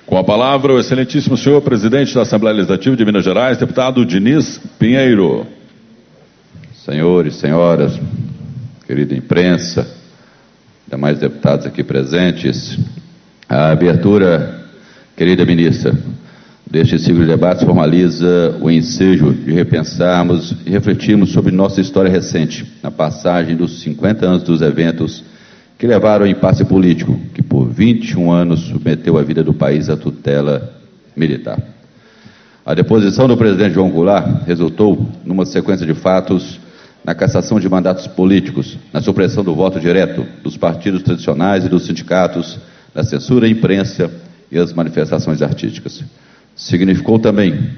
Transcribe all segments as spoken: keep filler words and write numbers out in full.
Com a palavra, o excelentíssimo senhor presidente da Assembleia Legislativa de Minas Gerais, deputado Diniz Pinheiro. Senhores, senhoras, querida imprensa, demais deputados aqui presentes, a abertura, querida ministra, deste ciclo de debates formaliza o ensejo de repensarmos e refletirmos sobre nossa história recente, na passagem dos cinquenta anos dos eventos que levaram ao impasse político, que por vinte e um anos submeteu a vida do país à tutela militar. A deposição do presidente João Goulart resultou numa sequência de fatos na cassação de mandatos políticos, na supressão do voto direto dos partidos tradicionais e dos sindicatos, na censura à imprensa e as manifestações artísticas. Significou também,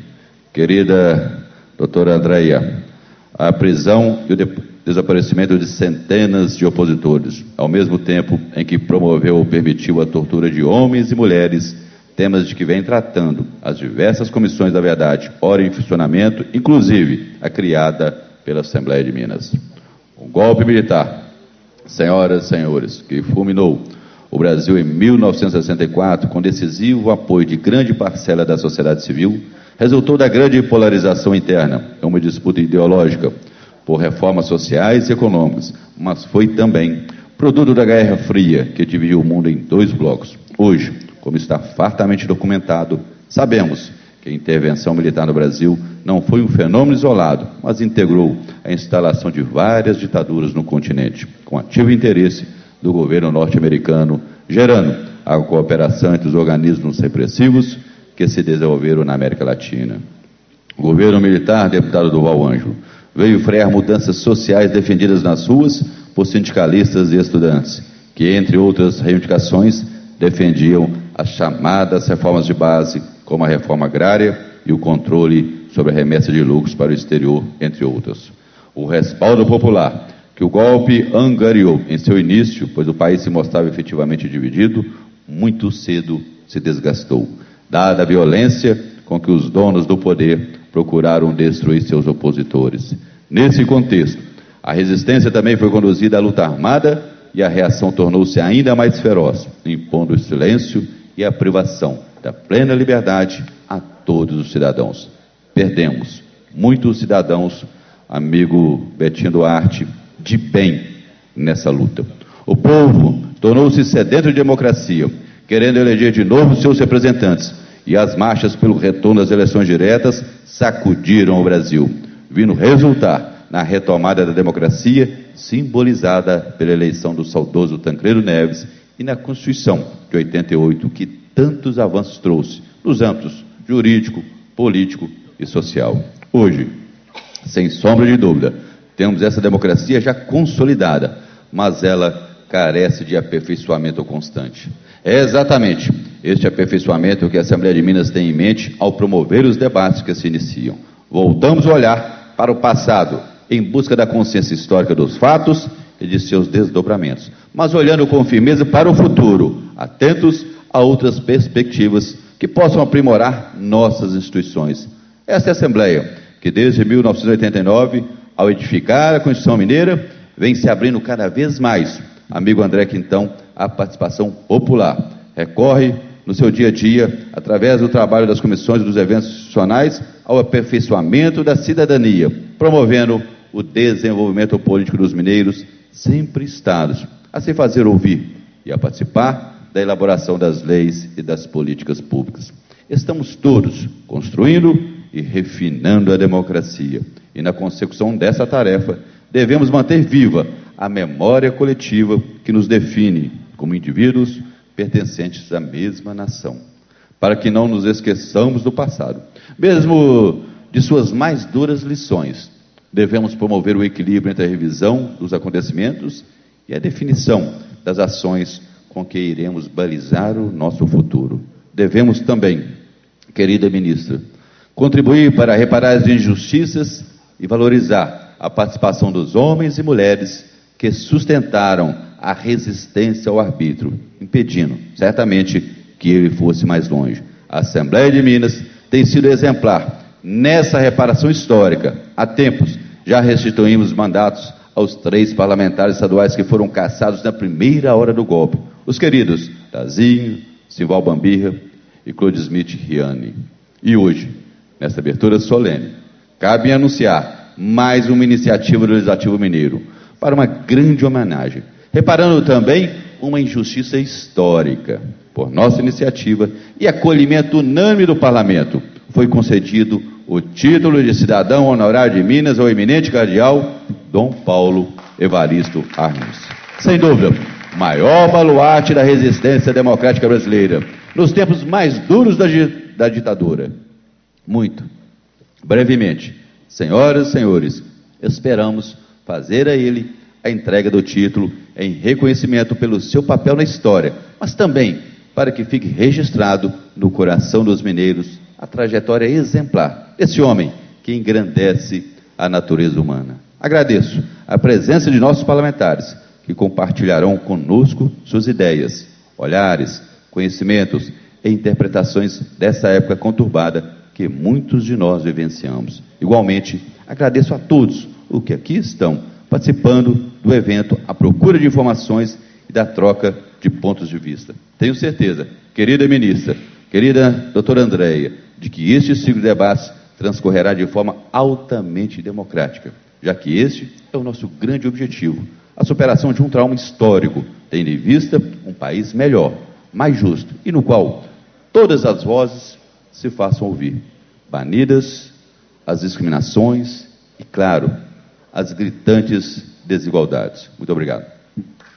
querida doutora Andréia, a prisão e o desaparecimento de centenas de opositores, ao mesmo tempo em que promoveu ou permitiu a tortura de homens e mulheres, temas de que vem tratando as diversas comissões da verdade, ora em funcionamento, inclusive a criada pela Assembleia de Minas. O golpe militar, senhoras e senhores, que fulminou o Brasil em mil novecentos e sessenta e quatro, com decisivo apoio de grande parcela da sociedade civil, resultou da grande polarização interna, uma disputa ideológica por reformas sociais e econômicas, mas foi também produto da Guerra Fria, que dividiu o mundo em dois blocos. Hoje, como está fartamente documentado, sabemos que a intervenção militar no Brasil não foi um fenômeno isolado, mas integrou a instalação de várias ditaduras no continente, com ativo interesse do governo norte-americano, gerando a cooperação entre os organismos repressivos que se desenvolveram na América Latina. O governo militar, deputado Durval Ângelo, veio frear mudanças sociais defendidas nas ruas por sindicalistas e estudantes, que, entre outras reivindicações, defendiam as chamadas reformas de base, como a reforma agrária e o controle sobre a remessa de lucros para o exterior, entre outras. O respaldo popular que o golpe angariou em seu início, pois o país se mostrava efetivamente dividido, muito cedo se desgastou, dada a violência com que os donos do poder procuraram destruir seus opositores. Nesse contexto, a resistência também foi conduzida à luta armada e a reação tornou-se ainda mais feroz, impondo o silêncio e a privação da plena liberdade a todos os cidadãos. Perdemos muitos cidadãos, amigo Betinho Duarte, de bem nessa luta. O povo tornou-se sedento de democracia, querendo eleger de novo seus representantes, e as marchas pelo retorno das eleições diretas sacudiram o Brasil, vindo resultar na retomada da democracia, simbolizada pela eleição do saudoso Tancredo Neves e na Constituição de oitenta e oito, que tantos avanços trouxe nos âmbitos jurídico, político e social. Hoje, sem sombra de dúvida, temos essa democracia já consolidada, mas ela carece de aperfeiçoamento constante. É exatamente este aperfeiçoamento que a Assembleia de Minas tem em mente ao promover os debates que se iniciam. Voltamos a olhar para o passado, em busca da consciência histórica dos fatos e de seus desdobramentos, mas olhando com firmeza para o futuro, atentos a outras perspectivas que possam aprimorar nossas instituições. Esta é a Assembleia, que desde mil novecentos e oitenta e nove, ao edificar a Constituição Mineira, vem se abrindo cada vez mais, amigo André Quintão, à participação popular. Recorre no seu dia a dia, através do trabalho das comissões e dos eventos institucionais, ao aperfeiçoamento da cidadania, promovendo o desenvolvimento político dos mineiros, sempre estados a se fazer ouvir e a participar da elaboração das leis e das políticas públicas. Estamos todos construindo e refinando a democracia, e na consecução dessa tarefa devemos manter viva a memória coletiva que nos define como indivíduos pertencentes à mesma nação, para que não nos esqueçamos do passado, mesmo de suas mais duras lições. Devemos promover o equilíbrio entre a revisão dos acontecimentos e a definição das ações com que iremos balizar o nosso futuro. Devemos também, querida ministra, contribuir para reparar as injustiças e valorizar a participação dos homens e mulheres que sustentaram a resistência ao arbítrio, impedindo, certamente, que ele fosse mais longe. A Assembleia de Minas tem sido exemplar nessa reparação histórica. Há tempos, já restituímos mandatos aos três parlamentares estaduais que foram cassados na primeira hora do golpe. Os queridos Tazinho, Simval Bambirra e Claude Smith Riani. E hoje, nesta abertura solene, cabe anunciar mais uma iniciativa do Legislativo Mineiro para uma grande homenagem, reparando também uma injustiça histórica. Por nossa iniciativa e acolhimento unânime do Parlamento, foi concedido o título de cidadão honorário de Minas ao eminente cardeal Dom Paulo Evaristo Arnes. Sem dúvida, o maior baluarte da resistência democrática brasileira, nos tempos mais duros da, da ditadura. Muito brevemente, senhoras e senhores, esperamos fazer a ele a entrega do título em reconhecimento pelo seu papel na história, mas também para que fique registrado no coração dos mineiros a trajetória exemplar desse homem que engrandece a natureza humana. Agradeço a presença de nossos parlamentares, que compartilharão conosco suas ideias, olhares, conhecimentos e interpretações dessa época conturbada que muitos de nós vivenciamos. Igualmente, agradeço a todos os que aqui estão participando do evento à procura de informações e da troca de pontos de vista. Tenho certeza, querida ministra, querida doutora Andréia, de que este ciclo de debates transcorrerá de forma altamente democrática, já que este é o nosso grande objetivo, a superação de um trauma histórico, tendo em vista um país melhor, mais justo e no qual todas as vozes se façam ouvir, banidas as discriminações e, claro, as gritantes desigualdades. Muito obrigado.